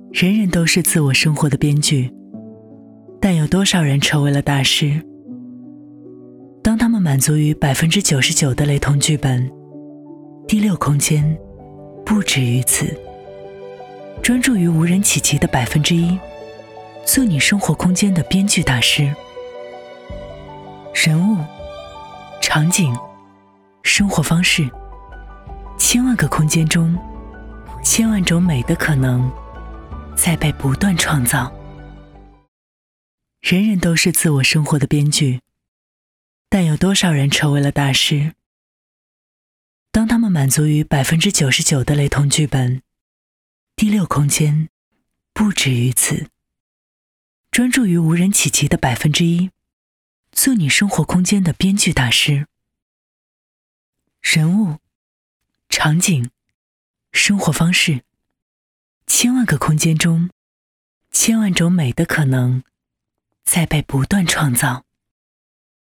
人人都是自我生活的编剧，但有多少人成为了大师？当他们满足于 99% 的雷同剧本，第六空间不止于此，专注于无人企及的 1%， 做你生活空间的编剧大师。人物、场景、生活方式，千万个空间中，千万种美的可能在被不断创造。人人都是自我生活的编剧，但有多少人成为了大师？当他们满足于 99% 的雷同剧本，第六空间不止于此，专注于无人企及的 1%， 做你生活空间的编剧大师。人物、场景、生活方式，千万个空间中，千万种美的可能在被不断创造。